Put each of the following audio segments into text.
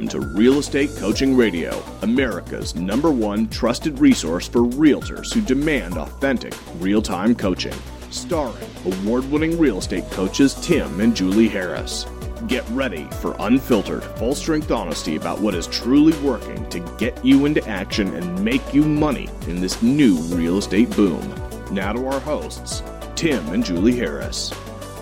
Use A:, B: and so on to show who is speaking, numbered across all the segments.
A: to Real Estate Coaching Radio, America's #1 trusted resource for realtors who demand authentic, real-time coaching. Starring award-winning real estate coaches Tim and Julie Harris. Get ready for unfiltered, full-strength honesty about what is truly working to get you into action and make you money in this new real estate boom. Now to our hosts, Tim and Julie Harris.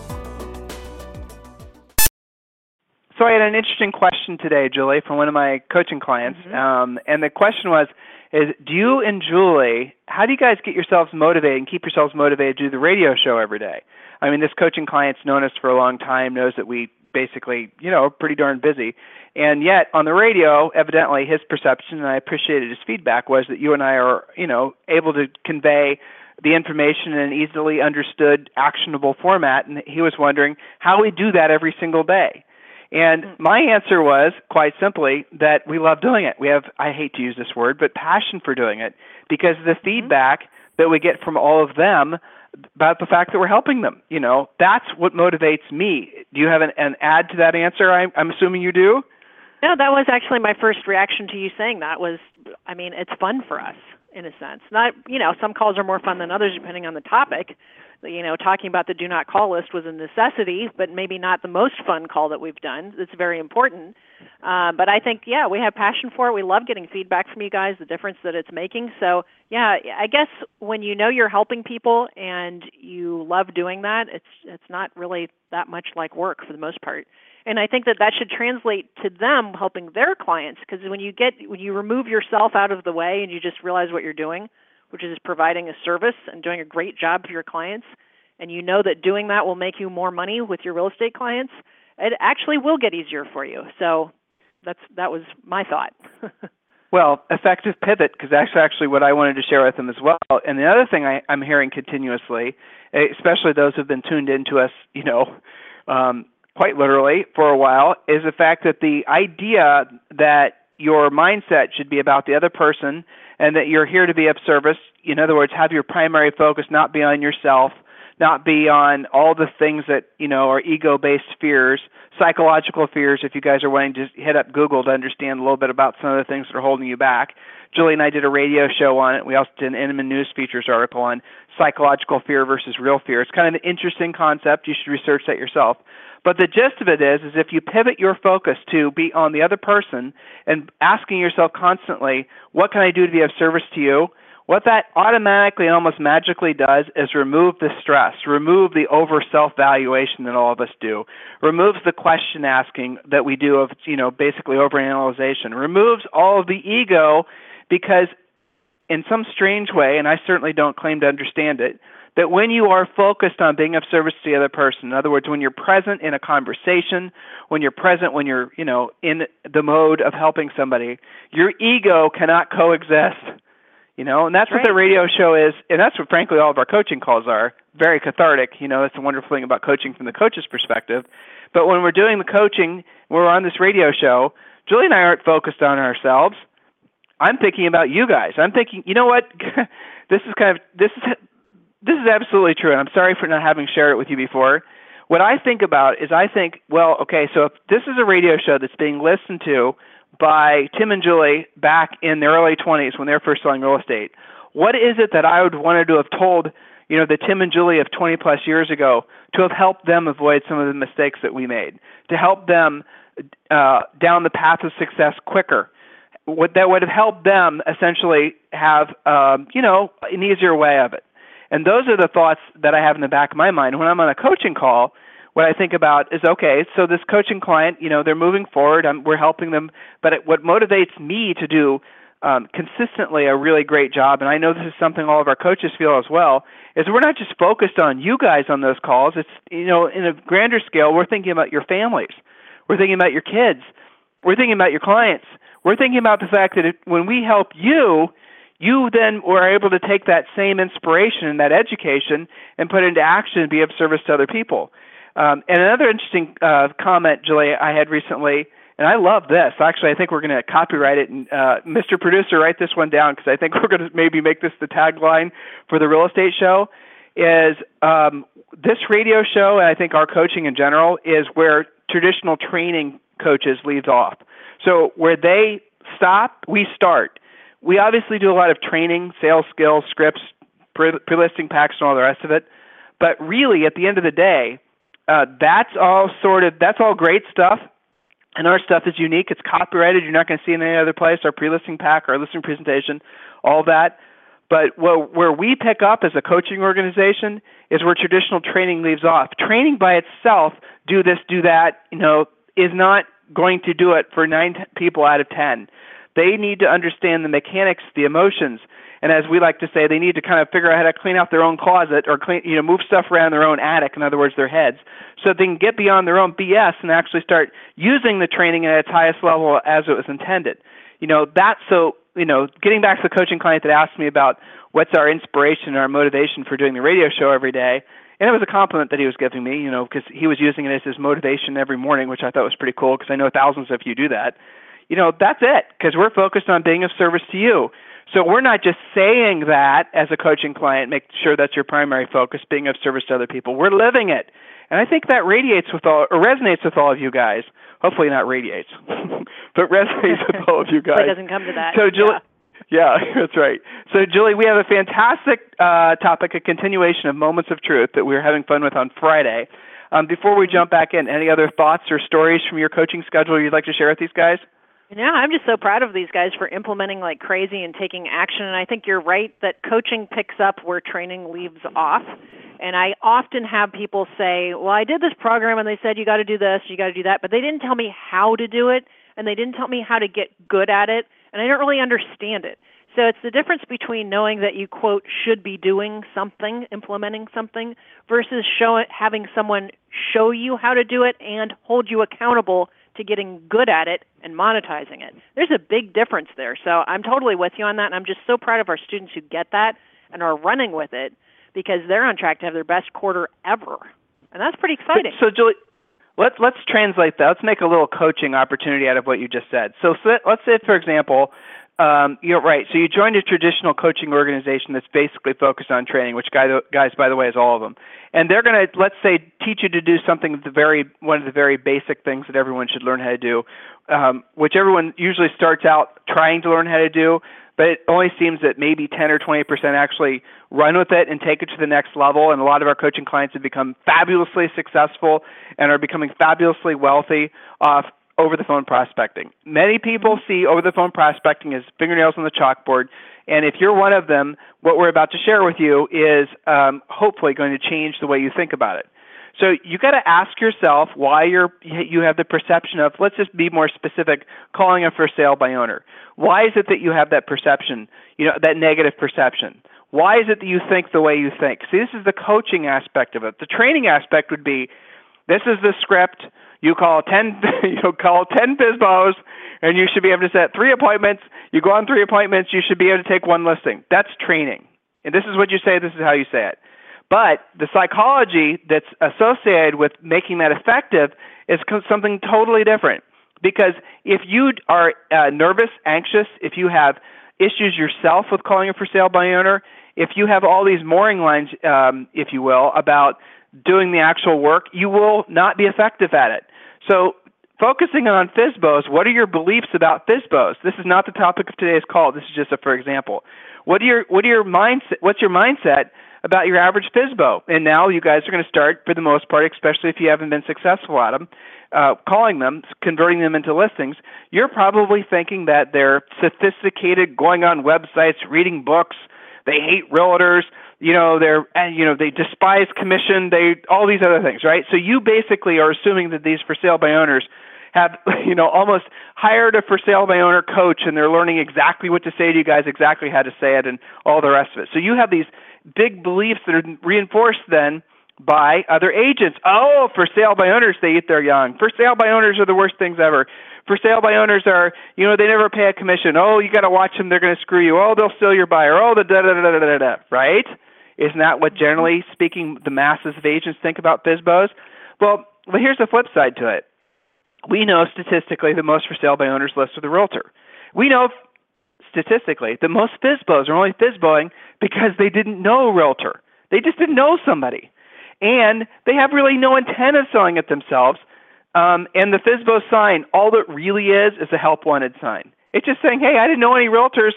B: So I had an interesting question today, Julie, from one of my coaching clients, and the question was, do you and Julie, how do you guys get yourselves motivated and keep yourselves motivated to do the radio show every day? I mean, this coaching client's known us for a long time, knows that we basically, are pretty darn busy, and yet on the radio, evidently his perception, and I appreciated his feedback, was that you and I are, able to convey the information in an easily understood, actionable format, and he was wondering how we do that every single day. And my answer was, quite simply, that we love doing it. We have, I hate to use this word, but passion for doing it because of the feedback that we get from all of them about the fact that we're helping them. That's what motivates me. Do you have an add to that answer? I'm assuming you do?
C: No, that was actually my first reaction to you saying that was, it's fun for us in a sense. Not, some calls are more fun than others depending on the topic. Talking about the do not call list was a necessity, but maybe not the most fun call that we've done. It's very important. But I think, we have passion for it. We love getting feedback from you guys, the difference that it's making. So, I guess when you're helping people and you love doing that, it's not really that much like work for the most part. And I think that should translate to them helping their clients, because when you remove yourself out of the way and you just realize what you're doing, which is providing a service and doing a great job for your clients, and you know that doing that will make you more money with your real estate clients, it actually will get easier for you. So that was my thought.
B: Well, effective pivot, because that's actually what I wanted to share with them as well. And the other thing I'm hearing continuously, especially those who have been tuned into us, quite literally for a while, is the fact that the idea that your mindset should be about the other person and that you're here to be of service. In other words, have your primary focus not be on yourself, not be on all the things that, are ego-based fears, psychological fears, if you guys are wanting to hit up Google to understand a little bit about some of the things that are holding you back. Julie and I did a radio show on it. We also did an Inman News Features article on psychological fear versus real fear. It's kind of an interesting concept. You should research that yourself. But the gist of it is if you pivot your focus to be on the other person and asking yourself constantly, what can I do to be of service to you? What that automatically and almost magically does is remove the stress, remove the over-self-valuation that all of us do, removes the question asking that we do of, basically overanalyzation, removes all of the ego because in some strange way, and I certainly don't claim to understand it, that when you are focused on being of service to the other person, in other words, when you're present in a conversation, when you're present, when you're, in the mode of helping somebody, your ego cannot coexist, and that's what the radio show is, and that's what, frankly, all of our coaching calls are, very cathartic. That's the wonderful thing about coaching from the coach's perspective. But when we're doing the coaching, when we're on this radio show, Julie and I aren't focused on ourselves. I'm thinking about you guys. I'm thinking, you know what, this is absolutely true, and I'm sorry for not having shared it with you before. What I think about is so if this is a radio show that's being listened to by Tim and Julie back in their early 20s when they were first selling real estate, what is it that I would wanted to have told, the Tim and Julie of 20-plus years ago to have helped them avoid some of the mistakes that we made, to help them down the path of success quicker? That would have helped them essentially have, an easier way of it. And those are the thoughts that I have in the back of my mind. When I'm on a coaching call, what I think about is, okay, so this coaching client, they're moving forward, we're helping them, but what motivates me to do consistently a really great job, and I know this is something all of our coaches feel as well, is we're not just focused on you guys on those calls. It's, in a grander scale, we're thinking about your families. We're thinking about your kids. We're thinking about your clients. We're thinking about the fact that when we help you, you then were able to take that same inspiration and that education and put it into action and be of service to other people. And another interesting comment, Julie, I had recently, and I love this. Actually, I think we're going to copyright it. And Mr. Producer, write this one down because I think we're going to maybe make this the tagline for the real estate show, is this radio show, and I think our coaching in general, is where traditional training coaches leaves off. So where they stop, we start. We obviously do a lot of training, sales skills, scripts, pre-listing packs, and all the rest of it. But really, at the end of the day, that's all great stuff. And our stuff is unique. It's copyrighted. You're not going to see it in any other place. Our pre-listing pack, our listing presentation, all that. But where we pick up as a coaching organization is where traditional training leaves off. Training by itself, do this, do that, is not going to do it for 9 people out of 10. They need to understand the mechanics, the emotions, and as we like to say, they need to kind of figure out how to clean out their own closet or move stuff around their own attic, in other words, their heads, so they can get beyond their own BS and actually start using the training at its highest level as it was intended. Getting back to the coaching client that asked me about what's our inspiration and our motivation for doing the radio show every day, and it was a compliment that he was giving me, because he was using it as his motivation every morning, which I thought was pretty cool because I know thousands of you do that. That's it, because we're focused on being of service to you. So we're not just saying that as a coaching client, make sure that's your primary focus, being of service to other people. We're living it. And I think that resonates with all of you guys. Hopefully not radiates, but resonates with all of you guys.
C: It doesn't come to that.
B: So Julie, yeah, that's right. So Julie, we have a fantastic topic, a continuation of Moments of Truth that we were having fun with on Friday. Before we jump back in, any other thoughts or stories from your coaching schedule you'd like to share with these guys?
C: Yeah, I'm just so proud of these guys for implementing like crazy and taking action. And I think you're right that coaching picks up where training leaves off. And I often have people say, well, I did this program and they said you got to do this, you got to do that, but they didn't tell me how to do it and they didn't tell me how to get good at it. And I don't really understand it. So it's the difference between knowing that you, quote, should be doing something, implementing something, versus having someone show you how to do it and hold you accountable to getting good at it and monetizing it. There's a big difference there. So I'm totally with you on that, and I'm just so proud of our students who get that and are running with it because they're on track to have their best quarter ever. And that's pretty exciting.
B: So Julie, let's translate that. Let's make a little coaching opportunity out of what you just said. So let's say, for example, you're right. So you joined a traditional coaching organization that's basically focused on training, which guys, by the way, is all of them. And they're going to, let's say, teach you to do something, one of the very basic things that everyone should learn how to do, which everyone usually starts out trying to learn how to do, but it only seems that maybe 10 or 20% actually run with it and take it to the next level. And a lot of our coaching clients have become fabulously successful and are becoming fabulously wealthy off over-the-phone prospecting. Many people see over-the-phone prospecting as fingernails on the chalkboard, and if you're one of them, what we're about to share with you is hopefully going to change the way you think about it. So you got to ask yourself why you have the perception of, let's just be more specific, calling a for sale by owner. Why is it that you have that perception, that negative perception? Why is it that you think the way you think? See, this is the coaching aspect of it. The training aspect would be, this is the script. You call 10 FSBOs, and you should be able to set 3 appointments. You go on 3 appointments, you should be able to take 1 listing. That's training. And this is what you say, this is how you say it. But the psychology that's associated with making that effective is something totally different. Because if you are nervous, anxious, if you have issues yourself with calling a for sale by owner, if you have all these mooring lines, if you will, about doing the actual work, you will not be effective at it. So focusing on FSBOs, what are your beliefs about FSBOs? This is not the topic of today's call. This is just a for example. What's your mindset about your average FSBO? And now you guys are going to start, for the most part, especially if you haven't been successful at them, calling them, converting them into listings. You're probably thinking that they're sophisticated, going on websites, reading books, they hate realtors, they despise commission, all these other things, right? So you basically are assuming that these for sale by owners have, almost hired a for sale by owner coach, and they're learning exactly what to say to you guys, exactly how to say it, and all the rest of it. So you have these big beliefs that are reinforced then by other agents. Oh, for sale by owners, they eat their young. For sale by owners are the worst things ever. For sale by owners are, they never pay a commission. Oh, you got to watch them, they're going to screw you. Oh, they'll steal your buyer. Oh, the da-da-da-da-da-da, right? Isn't that what, generally speaking, the masses of agents think about FSBOs? Well, here's the flip side to it. We know statistically that most for sale by owners list with a realtor. We know statistically that most FSBOs are only FSBOing because they didn't know a realtor. They just didn't know somebody. And they have really no intent of selling it themselves. And the FSBO sign, all it really is a help wanted sign. It's just saying, hey, I didn't know any realtors,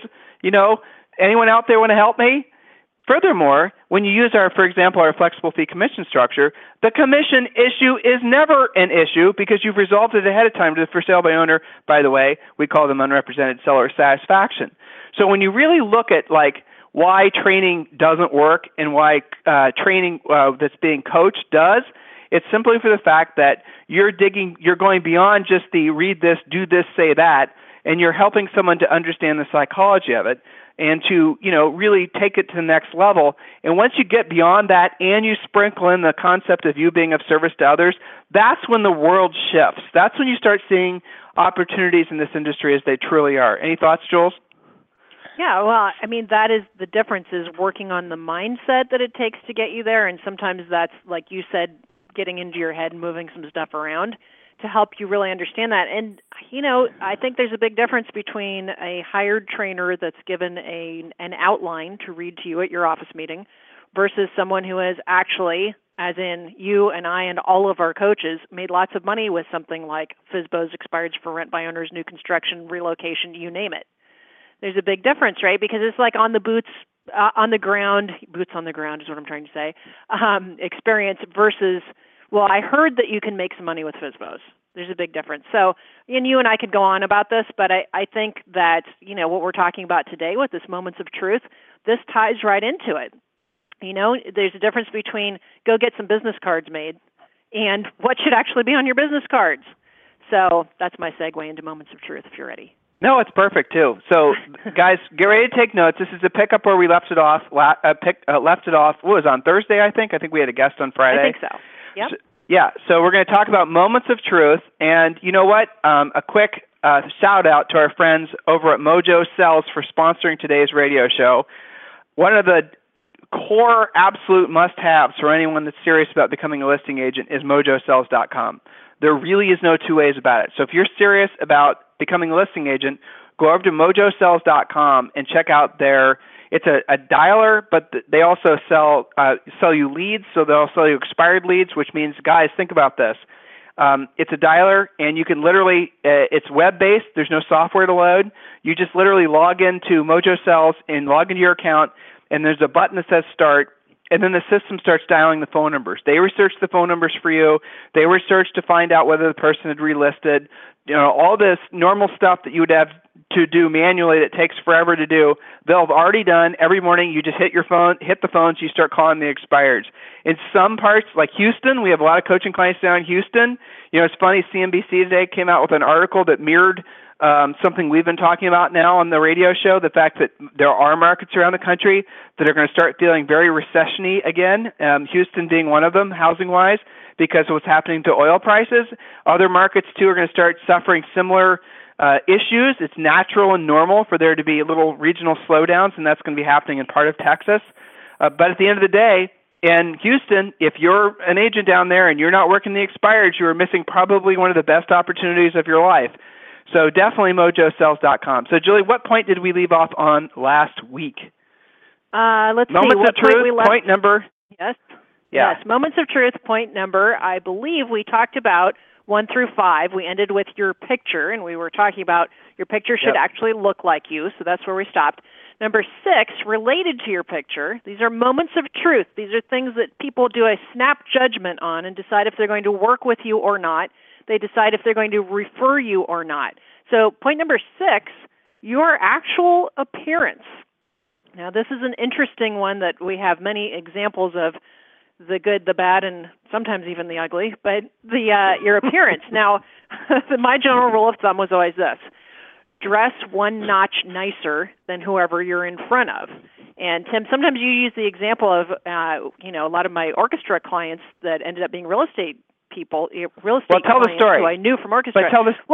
B: anyone out there want to help me? Furthermore, when you use for example, our flexible fee commission structure, the commission issue is never an issue because you've resolved it ahead of time to the for sale by owner. By the way, we call them unrepresented seller satisfaction. So when you really look at why training doesn't work and why training that's being coached does, it's simply for the fact that you're going beyond just the read this, do this, say that, and you're helping someone to understand the psychology of it and to, really take it to the next level. And once you get beyond that and you sprinkle in the concept of you being of service to others, that's when the world shifts. That's when you start seeing opportunities in this industry as they truly are. Any thoughts, Jules?
C: Yeah, well, that is the difference, is working on the mindset that it takes to get you there. And sometimes that's, like you said, getting into your head and moving some stuff around to help you really understand that. And, I think there's a big difference between a hired trainer that's given an outline to read to you at your office meeting versus someone who has actually, as in you and I and all of our coaches, made lots of money with something like FSBO's expired for rent by owners, new construction, relocation, you name it. There's a big difference, right? Because it's like on the boots on the ground is what I'm trying to say, experience versus, well, I heard that you can make some money with FSBOs. There's a big difference. So, and you and I could go on about this, but I think that, what we're talking about today with this Moments of Truth, this ties right into it. There's a difference between go get some business cards made and what should actually be on your business cards. So that's my segue into Moments of Truth, if you're ready.
B: No, it's perfect too. So, guys, get ready to take notes. This is a pickup where we left it off. What was it, on Thursday? I think we had a guest on Friday.
C: I think so. Yep.
B: So we're going to talk about Moments of Truth, and you know what? A quick shout out to our friends over at Mojo Sells for sponsoring today's radio show. One of the core absolute must-haves for anyone that's serious about becoming a listing agent is mojosells.com. There really is no two ways about it. So if you're serious about becoming a listing agent, go over to mojosells.com and check out it's a dialer, but they also sell you leads, so they'll sell you expired leads, which means, guys, think about this. It's a dialer, and you can literally, it's web-based. There's no software to load. You just literally log into Mojo Sells and log into your account, and there's a button that says Start, and then the system starts dialing the phone numbers. They research the phone numbers for you. They research to find out whether the person had relisted. All this normal stuff that you would have to do manually that takes forever to do, they'll have already done. Every morning you just hit the phones, you start calling the expireds. In some parts, like Houston, we have a lot of coaching clients down in Houston. It's funny, CNBC today came out with an article that mirrored something we've been talking about now on the radio show, the fact that there are markets around the country that are going to start feeling very recession-y again, Houston being one of them, housing-wise, because of what's happening to oil prices. Other markets, too, are going to start suffering similar issues. It's natural and normal for there to be little regional slowdowns, and that's going to be happening in part of Texas. But at the end of the day, in Houston, if you're an agent down there and you're not working the expireds, you are missing probably one of the best opportunities of your life. So definitely mojosells.com. So, Julie, what point did we leave off on last week?
C: Let's see.
B: Moments of Truth, point number.
C: Yes.
B: Yeah.
C: Yes. Moments of Truth, point number. I believe we talked about 1 through 5. We ended with your picture, and we were talking about your picture should actually look like you, so that's where we stopped. Number 6, related to your picture, these are moments of truth. These are things that people do a snap judgment on and decide if they're going to work with you or not. They decide if they're going to refer you or not. So point number 6, your actual appearance. Now, this is an interesting one that we have many examples of, the good, the bad, and sometimes even the ugly, but your appearance. Now, my general rule of thumb was always this: dress one notch nicer than whoever you're in front of. And Tim, sometimes you use the example of, a lot of my orchestra clients that ended up being real estate clients who I knew from orchestra.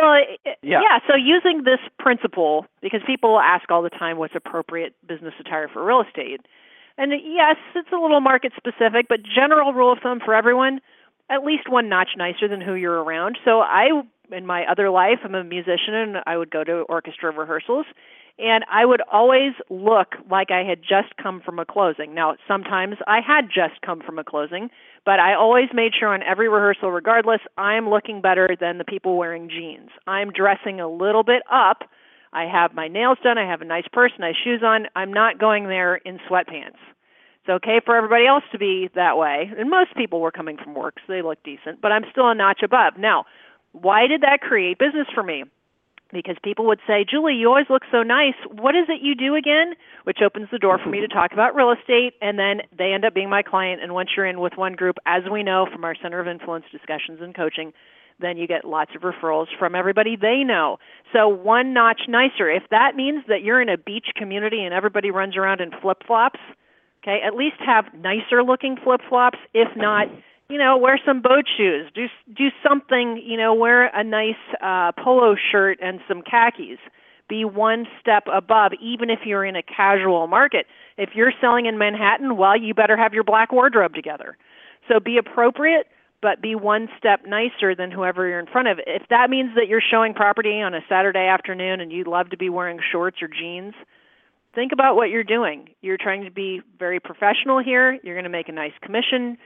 C: So using this principle, because people ask all the time what's appropriate business attire for real estate. And yes, it's a little market specific, but general rule of thumb for everyone, at least one notch nicer than who you're around. So in my other life, I'm a musician, and I would go to orchestra rehearsals. And I would always look like I had just come from a closing. Now, sometimes I had just come from a closing, but I always made sure on every rehearsal, regardless, I'm looking better than the people wearing jeans. I'm dressing a little bit up. I have my nails done. I have a nice purse, nice shoes on. I'm not going there in sweatpants. It's okay for everybody else to be that way. And most people were coming from work, so they look decent, but I'm still a notch above. Now, why did that create business for me? Because people would say, Julie, you always look so nice. What is it you do again? Which opens the door for me to talk about real estate, and then they end up being my client. And once you're in with one group, as we know from our Center of Influence discussions and coaching, then you get lots of referrals from everybody they know. So one notch nicer. If that means that you're in a beach community and everybody runs around in flip-flops, okay, at least have nicer looking flip-flops. If not, wear some boat shoes. Do something, wear a nice polo shirt and some khakis. Be one step above, even if you're in a casual market. If you're selling in Manhattan, well, you better have your black wardrobe together. So be appropriate, but be one step nicer than whoever you're in front of. If that means that you're showing property on a Saturday afternoon and you'd love to be wearing shorts or jeans, think about what you're doing. You're trying to be very professional here. You're going to make a nice commission.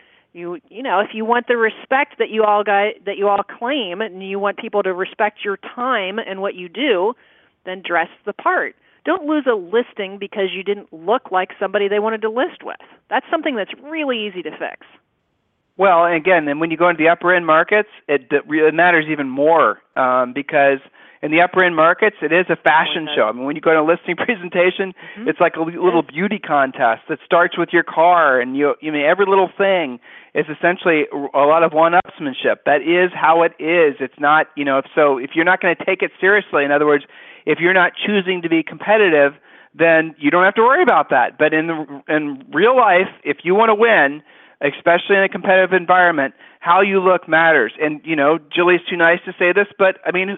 C: If you want the respect that you all claim, and you want people to respect your time and what you do, then dress the part. Don't lose a listing because you didn't look like somebody they wanted to list with. That's something that's really easy to fix.
B: Well, and again, and when you go into the upper end markets, it matters even more because in the upper end markets, it is a fashion show. I mean, when you go to a listing presentation, it's like a little beauty contest that starts with your car, and every little thing is essentially a lot of one-upsmanship. That is how it is. It's not, if you're not going to take it seriously, in other words, if you're not choosing to be competitive, then you don't have to worry about that. But in real life, if you want to win, especially in a competitive environment, how you look matters. And, Julie's too nice to say this, but,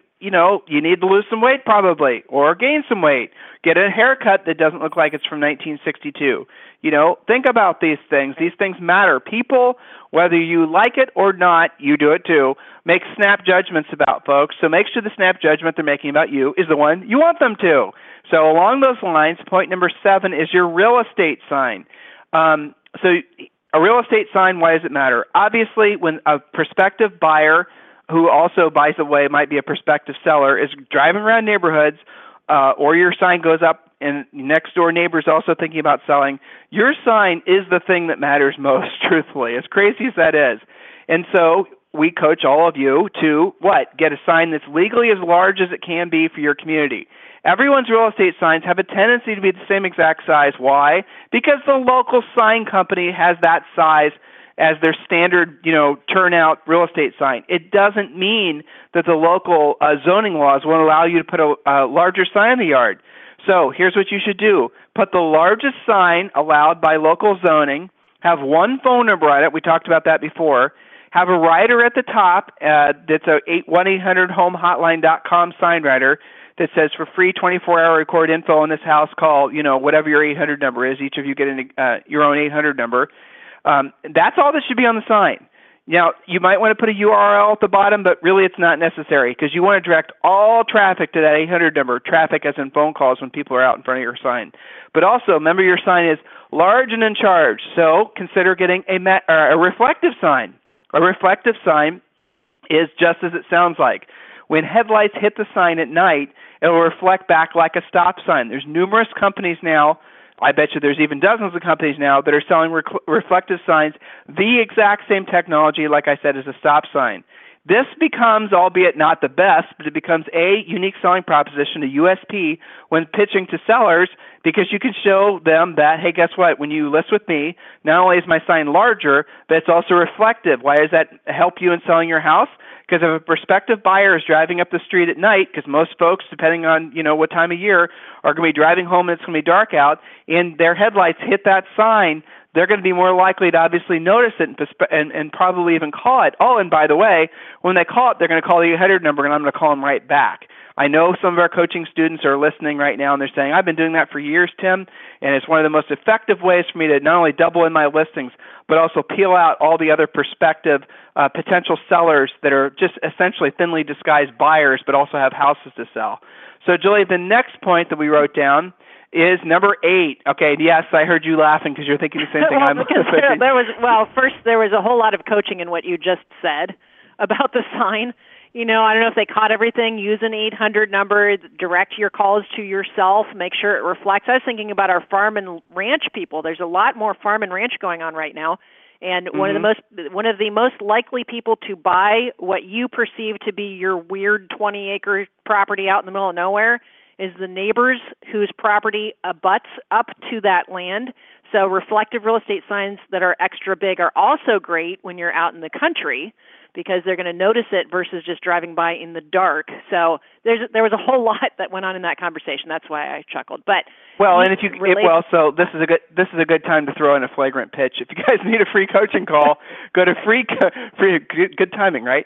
B: you need to lose some weight probably, or gain some weight. Get a haircut that doesn't look like it's from 1962. Think about these things. These things matter. People, whether you like it or not, you do it too, make snap judgments about folks. So make sure the snap judgment they're making about you is the one you want them to. So along those lines, point number 7 is your real estate sign. A real estate sign, why does it matter? Obviously, when a prospective buyer, who also, by the way, might be a prospective seller, is driving around neighborhoods, or your sign goes up and next door neighbor's also thinking about selling, your sign is the thing that matters most, truthfully, as crazy as that is. And so we coach all of you to, get a sign that's legally as large as it can be for your community. Everyone's real estate signs have a tendency to be the same exact size. Why? Because the local sign company has that size as their standard, turnout real estate sign. It doesn't mean that the local zoning laws won't allow you to put a larger sign in the yard. So here's what you should do. Put the largest sign allowed by local zoning, have one phone number on it. We talked about that before. Have a rider at the top that's a 1-800-HOME-HOTLINE.com sign rider that says, for free 24-hour record info in this house, call, whatever your 800 number is. Each of you get your own 800 number. That's all that should be on the sign. Now, you might want to put a URL at the bottom, but really it's not necessary because you want to direct all traffic to that 800 number, traffic as in phone calls when people are out in front of your sign. But also, remember your sign is large and in charge, so consider getting a reflective sign. A reflective sign is just as it sounds like. When headlights hit the sign at night, it will reflect back like a stop sign. There's numerous companies now, I bet you there's even dozens of companies now that are selling reflective signs, the exact same technology, like I said, as a stop sign. This becomes, albeit not the best, but it becomes a unique selling proposition, a USP, when pitching to sellers, because you can show them that, hey, guess what? When you list with me, not only is my sign larger, but it's also reflective. Why does that help you in selling your house? Because if a prospective buyer is driving up the street at night, because most folks, depending on what time of year, are going to be driving home and it's going to be dark out, and their headlights hit that sign, they're going to be more likely to obviously notice it and probably even call it. Oh, and by the way, when they call it, they're going to call the 800 number, and I'm going to call them right back. I know some of our coaching students are listening right now, and they're saying, I've been doing that for years, Tim, and it's one of the most effective ways for me to not only double in my listings, but also peel out all the other prospective potential sellers that are just essentially thinly disguised buyers, but also have houses to sell. So, Julie, the next point that we wrote down is number 8. Okay, yes, I heard you laughing because you're thinking the same thing I'm thinking.
C: First there was a whole lot of coaching in what you just said about the sign. I don't know if they caught everything. Use an 800 number, direct your calls to yourself, make sure it reflects. I was thinking about our farm and ranch people. There's a lot more farm and ranch going on right now. And one of the most likely people to buy what you perceive to be your weird 20-acre property out in the middle of nowhere is the neighbors whose property abuts up to that land. So reflective real estate signs that are extra big are also great when you're out in the country, because they're going to notice it versus just driving by in the dark. So there was a whole lot that went on in that conversation. That's why I chuckled. But
B: so this is a good time to throw in a flagrant pitch. If you guys need a free coaching call, go to good timing, right?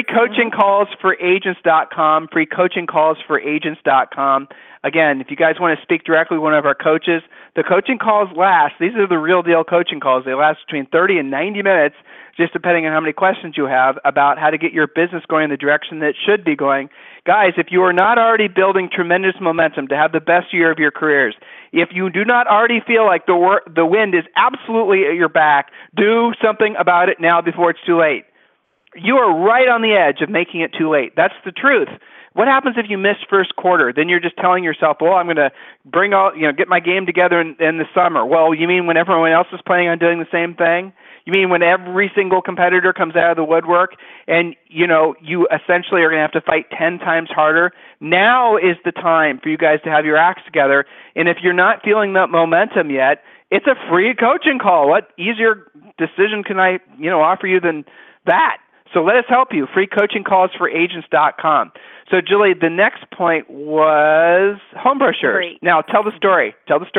B: freecoachingcallsforagents.com, freecoachingcallsforagents.com. Again, if you guys want to speak directly with one of our coaches, the coaching calls last. These are the real deal coaching calls. They last between 30 and 90 minutes, just depending on how many questions you have about how to get your business going in the direction that it should be going. Guys, if you are not already building tremendous momentum to have the best year of your careers, if you do not already feel like the wind is absolutely at your back, do something about it now before it's too late. You are right on the edge of making it too late. That's the truth. What happens if you miss first quarter? Then you're just telling yourself, well, I'm going to get my game together in the summer. Well, you mean when everyone else is planning on doing the same thing? You mean when every single competitor comes out of the woodwork and, you essentially are going to have to fight 10 times harder? Now is the time for you guys to have your acts together. And if you're not feeling that momentum yet, it's a free coaching call. What easier decision can I, offer you than that? So let us help you. freecoachingcallsforagents.com. So, Julie, the next point was home brochures.
C: Great.
B: Now, tell the story.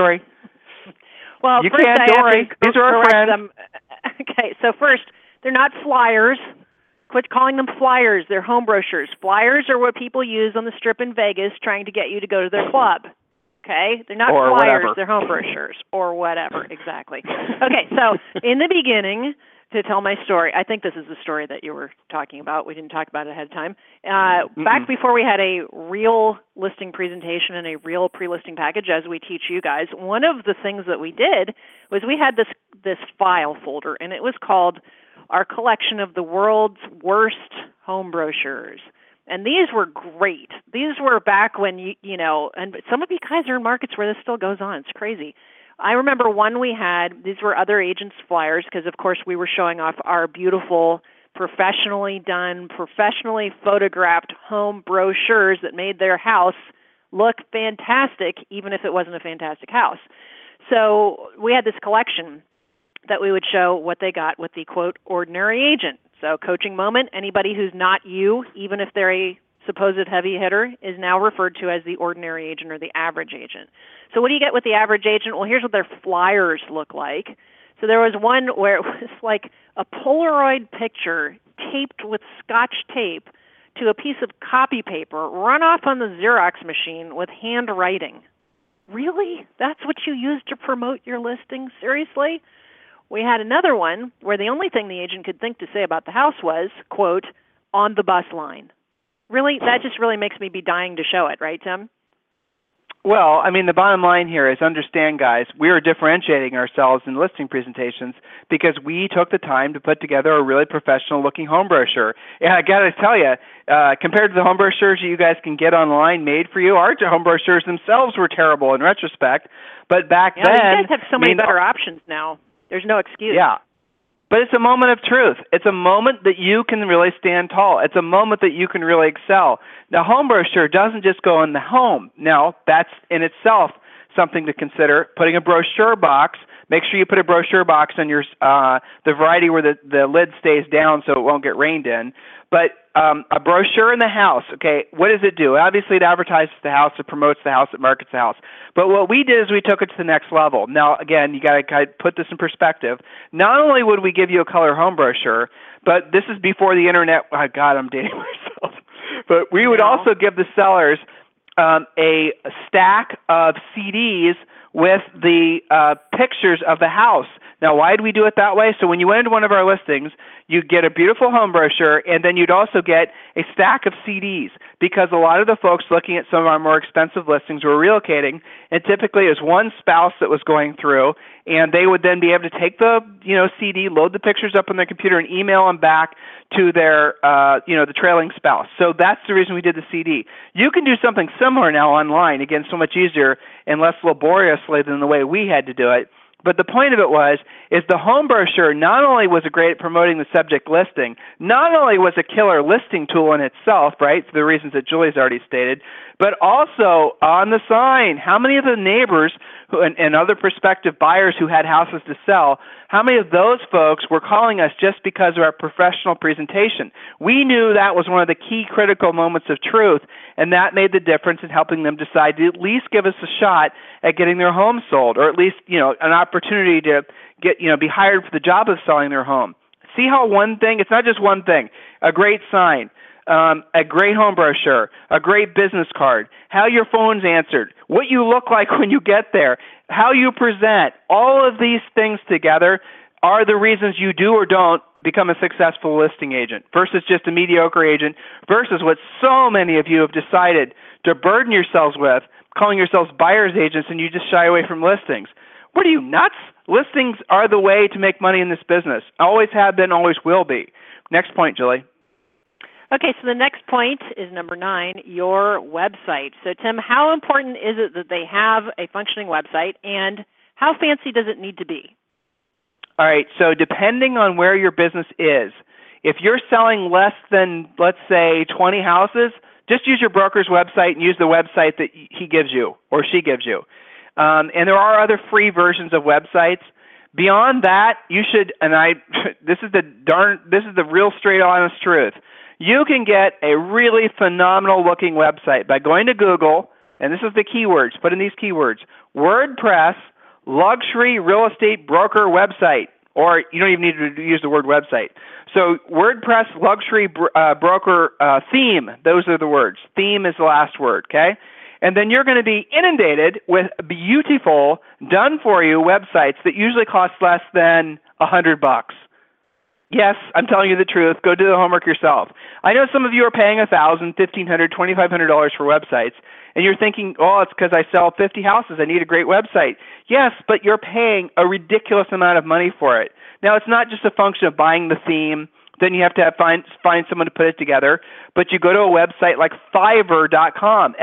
C: Well,
B: you
C: first
B: can't, don't worry. These are our friends.
C: Okay, so first, they're not flyers. Quit calling them flyers. They're home brochures. Flyers are what people use on the Strip in Vegas trying to get you to go to their club. Okay? They're not flyers.
B: Whatever.
C: They're home brochures or whatever. Exactly. Okay, so in the beginning, to tell my story, I think this is the story that you were talking about. We didn't talk about it ahead of time. Back before we had a real listing presentation and a real pre-listing package, as we teach you guys, one of the things that we did was we had this file folder, and it was called Our Collection of the World's Worst Home Brochures. And these were great. These were back when, and some of you guys are in markets where this still goes on. It's crazy. I remember one we had, these were other agents' flyers, because, of course, we were showing off our beautiful, professionally done, professionally photographed home brochures that made their house look fantastic, even if it wasn't a fantastic house. So we had this collection that we would show what they got with the, quote, ordinary agent. So coaching moment, anybody who's not you, even if they're a supposed heavy hitter, is now referred to as the ordinary agent or the average agent. So what do you get with the average agent? Well, here's what their flyers look like. So there was one where it was like a Polaroid picture taped with Scotch tape to a piece of copy paper run off on the Xerox machine with handwriting. Really? That's what you use to promote your listing? Seriously? We had another one where the only thing the agent could think to say about the house was, quote, on the bus line. Really? That just really makes me be dying to show it, right, Tim?
B: Well, I mean, the bottom line here is understand, guys, we are differentiating ourselves in listing presentations because we took the time to put together a really professional-looking home brochure. And I got to tell you, compared to the home brochures you guys can get online made for you, our home brochures themselves were terrible in retrospect. But back then,
C: you guys have so many better options now. There's no excuse.
B: Yeah. But it's a moment of truth. It's a moment that you can really stand tall. It's a moment that you can really excel. Now, home brochure doesn't just go in the home. Now, that's in itself something to consider. Putting a brochure box, make sure you put a brochure box on your the variety where the lid stays down so it won't get rained in. But a brochure in the house, okay, what does it do? Obviously, it advertises the house, it promotes the house, it markets the house. But what we did is we took it to the next level. Now, again, you got to kind of put this in perspective. Not only would we give you a color home brochure, but this is before the internet. Oh, God, I'm dating myself. But we would also give the sellers a stack of CDs with the pictures of the house. Now, why do we do it that way? So when you went into one of our listings, you'd get a beautiful home brochure, and then you'd also get a stack of CDs, because a lot of the folks looking at some of our more expensive listings were relocating, and typically it was one spouse that was going through, and they would then be able to take the CD, load the pictures up on their computer, and email them back to their the trailing spouse. So that's the reason we did the CD. You can do something similar now online, again, so much easier and less laboriously than the way we had to do it. But the point of it is the home brochure not only was it great at promoting the subject listing, not only was a killer listing tool in itself, right, for the reasons that Julie's already stated, but also on the sign, how many of the neighbors and other prospective buyers who had houses to sell, how many of those folks were calling us just because of our professional presentation? We knew that was one of the key critical moments of truth, and that made the difference in helping them decide to at least give us a shot at getting their home sold, or at least an opportunity to get be hired for the job of selling their home. See how one thing, it's not just one thing, a great sign, a great home brochure, a great business card, how your phone's answered, what you look like when you get there, how you present, all of these things together are the reasons you do or don't become a successful listing agent versus just a mediocre agent versus what so many of you have decided to burden yourselves with, calling yourselves buyer's agents, and you just shy away from listings. What are you, nuts? Listings are the way to make money in this business. Always have been, always will be. Next point, Julie.
C: Okay, so the next point is number 9, your website. So, Tim, how important is it that they have a functioning website, and how fancy does it need to be?
B: All right, so depending on where your business is, if you're selling less than, let's say, 20 houses, just use your broker's website and use the website that he gives you or she gives you. And there are other free versions of websites. Beyond that, you should, and this is the real straight honest truth. You can get a really phenomenal looking website by going to Google, and this is the keywords, put in these keywords, WordPress luxury real estate broker website, or you don't even need to use the word website. So WordPress luxury broker theme, those are the words. Theme is the last word, okay? And then you're going to be inundated with beautiful, done-for-you websites that usually cost less than $100. Yes, I'm telling you the truth. Go do the homework yourself. I know some of you are paying $1,000, $1,500, $2,500 for websites, and you're thinking, oh, it's because I sell 50 houses. I need a great website. Yes, but you're paying a ridiculous amount of money for it. Now, it's not just a function of buying the theme. Then you have to find someone to put it together. But you go to a website like Fiverr.com,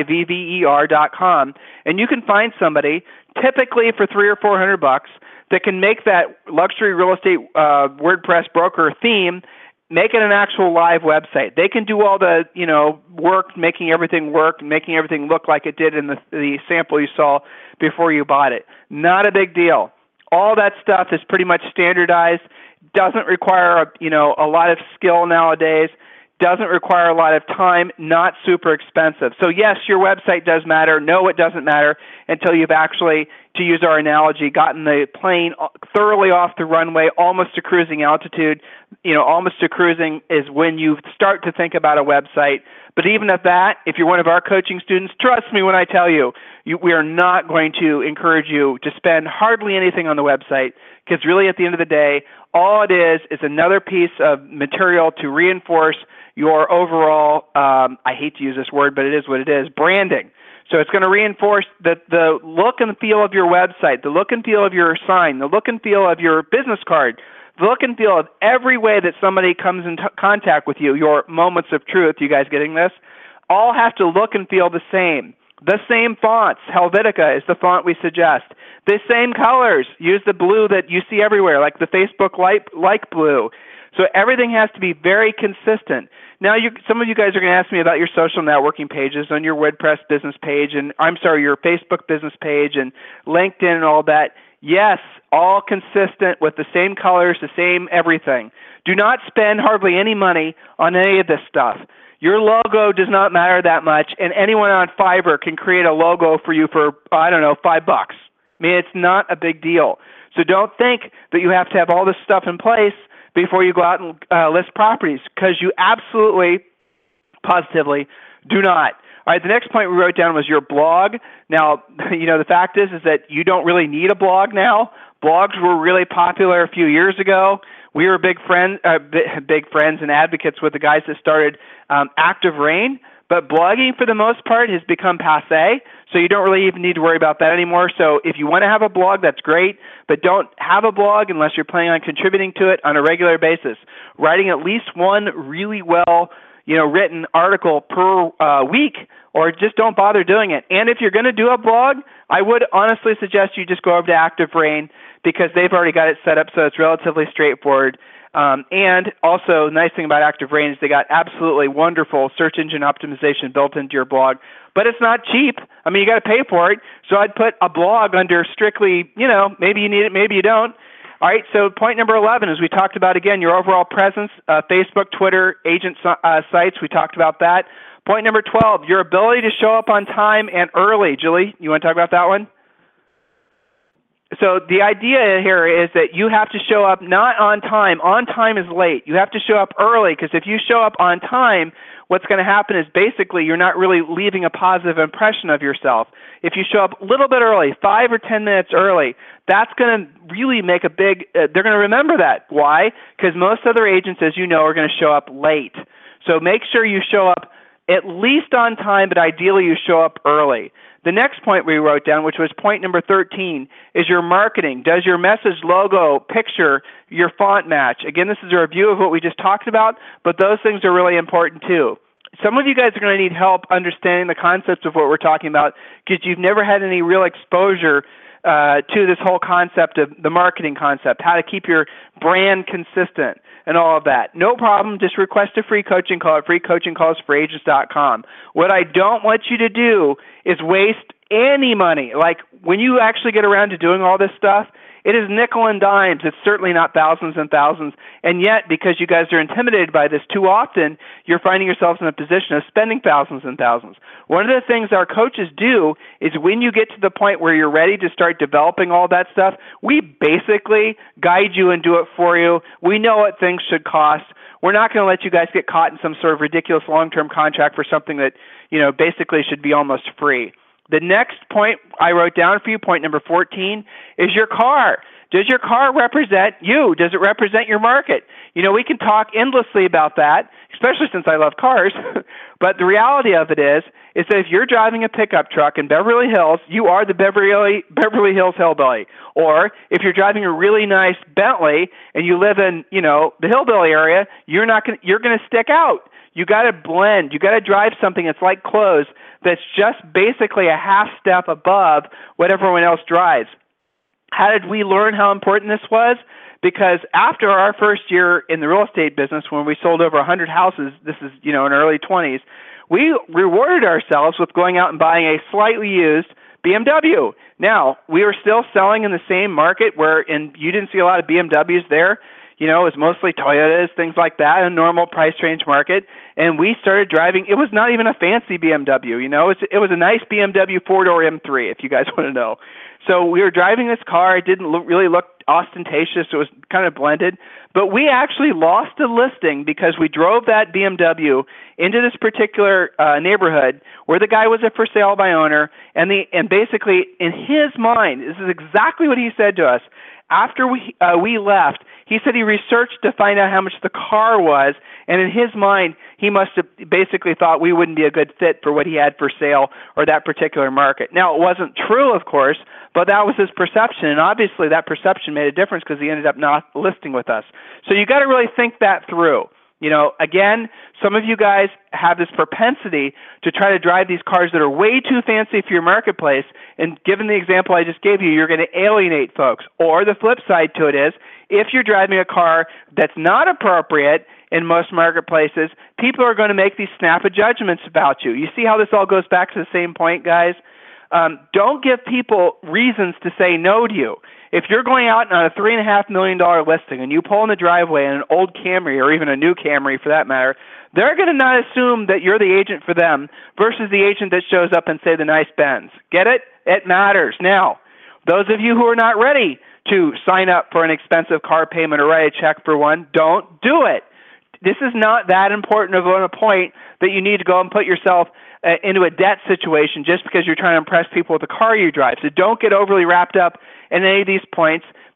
B: Fiverr.com, and you can find somebody, typically for $300 or $400, that can make that luxury real estate WordPress broker theme, make it an actual live website. They can do all the work, making everything work, making everything look like it did in the sample you saw before you bought it. Not a big deal. All that stuff is pretty much standardized. Doesn't require a lot of skill nowadays. Doesn't require a lot of time. Not super expensive. So yes, your website does matter. No, it doesn't matter until you've actually, to use our analogy, gotten the plane thoroughly off the runway, almost to cruising altitude. Almost to cruising is when you start to think about a website. But even at that, if you're one of our coaching students, trust me when I tell you, we are not going to encourage you to spend hardly anything on the website, because really at the end of the day, all it is another piece of material to reinforce your overall, I hate to use this word, but it is what it is, branding. So it's going to reinforce the look and feel of your website, the look and feel of your sign, the look and feel of your business card, the look and feel of every way that somebody comes in contact with you, your moments of truth, you guys getting this, all have to look and feel the same. The same fonts. Helvetica is the font we suggest. The same colors. Use the blue that you see everywhere, like the Facebook like blue. So everything has to be very consistent. Now, some of you guys are going to ask me about your social networking pages on your WordPress business page, and your Facebook business page and LinkedIn and all that. Yes, all consistent with the same colors, the same everything. Do not spend hardly any money on any of this stuff. Your logo does not matter that much, and anyone on Fiverr can create a logo for you for, $5. I mean, it's not a big deal. So don't think that you have to have all this stuff in place before you go out and list properties, because you absolutely, positively do not. All right, the next point we wrote down was your blog. Now, the fact is that you don't really need a blog now. Blogs were really popular a few years ago. We were big friends and advocates with the guys that started Active Rain, but blogging for the most part has become passé, so you don't really even need to worry about that anymore. So if you want to have a blog, that's great, but don't have a blog unless you're planning on contributing to it on a regular basis. Writing at least one really well written article per week, or just don't bother doing it. And if you're going to do a blog, I would honestly suggest you just go over to Active Rain, because they've already got it set up so it's relatively straightforward. And also, the nice thing about Active Rain is they got absolutely wonderful search engine optimization built into your blog. But it's not cheap. I mean, you got to pay for it. So I'd put a blog under strictly, maybe you need it, maybe you don't. All right, so point number 11, as we talked about, again, your overall presence, Facebook, Twitter, agent sites, we talked about that. Point number 12, your ability to show up on time and early. Julie, you want to talk about that one? So the idea here is that you have to show up not on time. On time is late. You have to show up early, because if you show up on time, what's going to happen is basically you're not really leaving a positive impression of yourself. If you show up a little bit early, 5 or 10 minutes early, that's going to really make a big, they're going to remember that. Why? Because most other agents, as you know, are going to show up late. So make sure you show up at least on time, but ideally you show up early. The next point we wrote down, which was point number 13, is your marketing. Does your message, logo, picture, your font match? Again, this is a review of what we just talked about, but those things are really important too. Some of you guys are going to need help understanding the concepts of what we're talking about, because you've never had any real exposure to this whole concept of the marketing concept, how to keep your brand consistent and all of that. No problem. Just request a free coaching call at freecoachingcallsforagents.com. What I don't want you to do is waste any money. Like when you actually get around to doing all this stuff, it is nickel and dimes. It's certainly not thousands and thousands. And yet, because you guys are intimidated by this too often, you're finding yourselves in a position of spending thousands and thousands. One of the things our coaches do is when you get to the point where you're ready to start developing all that stuff, we basically guide you and do it for you. We know what things should cost. We're not going to let you guys get caught in some sort of ridiculous long-term contract for something that, basically should be almost free. The next point I wrote down for you, point number 14, is your car. Does your car represent you? Does it represent your market? We can talk endlessly about that, especially since I love cars. But the reality of it is that if you're driving a pickup truck in Beverly Hills, you are the Beverly Hills hillbilly. Or if you're driving a really nice Bentley and you live in, the hillbilly area, you're going to stick out. You got to blend. You got to drive something that's like clothes, that's just basically a half step above what everyone else drives. How did we learn how important this was? Because after our first year in the real estate business, when we sold over 100 houses, this is, in early 20s, we rewarded ourselves with going out and buying a slightly used BMW. Now, we were still selling in the same market you didn't see a lot of BMWs there. It was mostly Toyotas, things like that, a normal price range market. And we started driving. It was not even a fancy BMW, It was a nice BMW 4-door M3, if you guys want to know. So we were driving this car. It didn't really look ostentatious. It was kind of blended. But we actually lost a listing because we drove that BMW into this particular neighborhood where the guy was a for sale by owner. And basically, in his mind, this is exactly what he said to us. After we left, he said he researched to find out how much the car was, and in his mind, he must have basically thought we wouldn't be a good fit for what he had for sale or that particular market. Now, it wasn't true, of course, but that was his perception, and obviously that perception made a difference because he ended up not listing with us. So you got to really think that through. Again, some of you guys have this propensity to try to drive these cars that are way too fancy for your marketplace, and given the example I just gave you, you're going to alienate folks. Or the flip side to it is, if you're driving a car that's not appropriate in most marketplaces, people are going to make these snap judgments about you. You see how this all goes back to the same point, guys? Don't give people reasons to say no to you. If you're going out on a $3.5 million listing and you pull in the driveway in an old Camry or even a new Camry for that matter, they're going to not assume that you're the agent for them versus the agent that shows up and say the nice Benz. Get it? It matters. Now, those of you who are not ready to sign up for an expensive car payment or write a check for one, don't do it. This is not that important of a point that you need to go and put yourself into a debt situation just because you're trying to impress people with the car you drive. So don't get overly wrapped up in any of these points.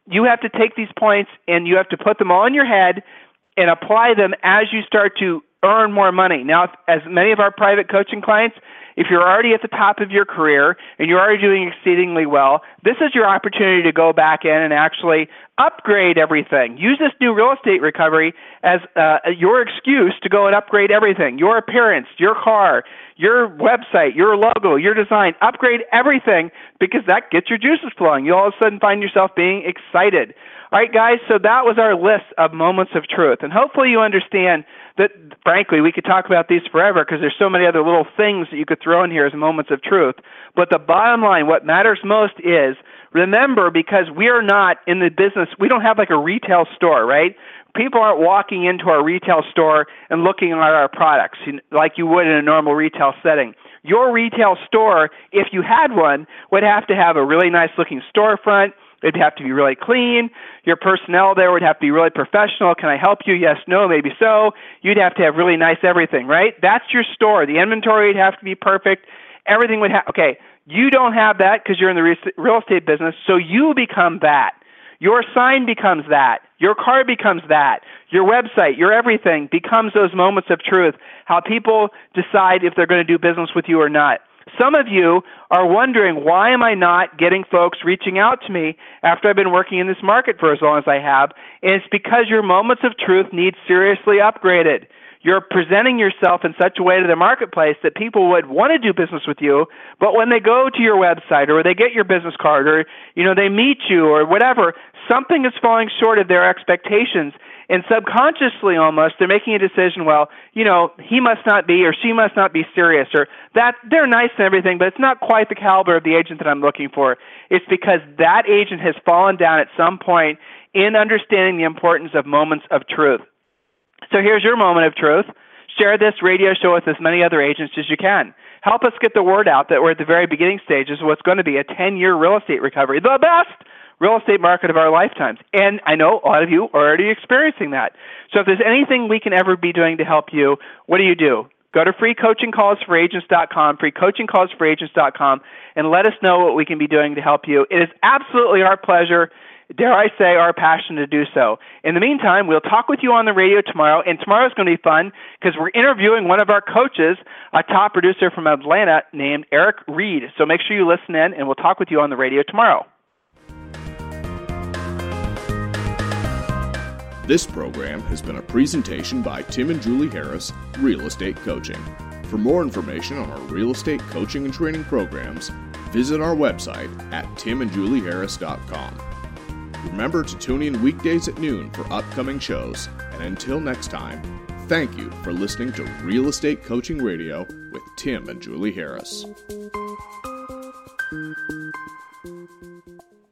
B: you have to take these points and you have to put them all in your head and apply them as you start to earn more money. Now, as many of our private coaching clients, if you're already at the top of your career and you're already doing exceedingly well, this is your opportunity to go back in and actually upgrade everything. Use this new real estate recovery as your excuse to go and upgrade everything. Your appearance, your car, your website, your logo, your design. Upgrade everything because that gets your juices flowing. You all of a sudden find yourself being excited. All right, guys, so that was our list of moments of truth. And hopefully you understand that, frankly, we could talk about these forever because there's so many other little things that you could throw in here as moments of truth. But the bottom line, what matters most is, remember, because we are not in the business, we don't have like a retail store, right? People aren't walking into our retail store and looking at our products like you would in a normal retail setting. Your retail store, if you had one, would have to have a really nice looking storefront. It'd have to be really clean. Your personnel there would have to be really professional. Can I help you? Yes, no, maybe so. You'd have to have really nice everything, right? That's your store. The inventory would have to be perfect. Everything would have, okay, you don't have that because you're in the real estate business, so you become that. Your sign becomes that. Your car becomes that. Your website, your everything becomes those moments of truth, how people decide if they're going to do business with you or not. Some of you are wondering, why am I not getting folks reaching out to me after I've been working in this market for as long as I have? And it's because your moments of truth need seriously upgraded. You're presenting yourself in such a way to the marketplace that people would want to do business with you, but when they go to your website or they get your business card or they meet you or whatever, something is falling short of their expectations. And subconsciously almost, they're making a decision, well, he must not be or she must not be serious, or that they're nice and everything, but it's not quite the caliber of the agent that I'm looking for. It's because that agent has fallen down at some point in understanding the importance of moments of truth. So here's your moment of truth. Share this radio show with as many other agents as you can. Help us get the word out that we're at the very beginning stages of what's going to be a 10-year real estate recovery, the best real estate market of our lifetimes. And I know a lot of you are already experiencing that. So if there's anything we can ever be doing to help you, what do? Go to freecoachingcallsforagents.com, freecoachingcallsforagents.com, and let us know what we can be doing to help you. It is absolutely our pleasure, dare I say, our passion to do so. In the meantime, we'll talk with you on the radio tomorrow, and tomorrow's going to be fun because we're interviewing one of our coaches, a top producer from Atlanta named Eric Reed. So make sure you listen in, and we'll talk with you on the radio tomorrow.
A: This program has been a presentation by Tim and Julie Harris, Real Estate Coaching. For more information on our real estate coaching and training programs, visit our website at timandjulieharris.com. Remember to tune in weekdays at noon for upcoming shows, and until next time, thank you for listening to Real Estate Coaching Radio with Tim and Julie Harris.